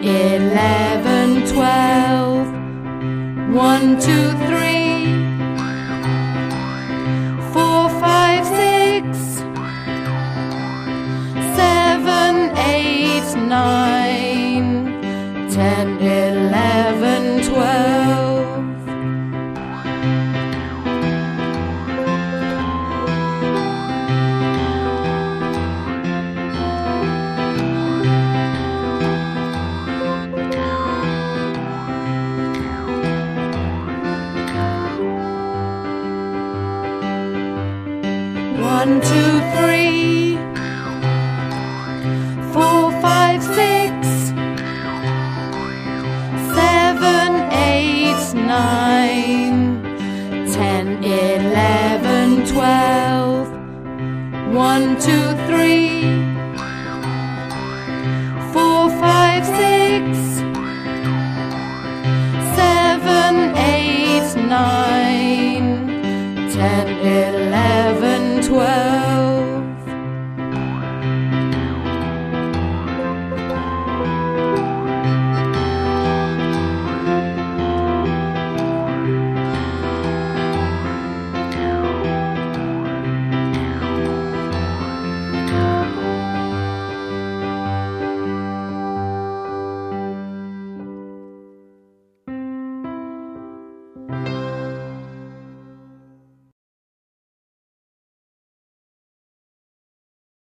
11, 12. 1, 2, 3, 4, 5, 6, 7, 8, 9, 10, 11, 12. 1, 2, 3, 4, 5, 6, 7, 8, 9, 10, 11, 12. 1, 2, 3, 4, 5, 6,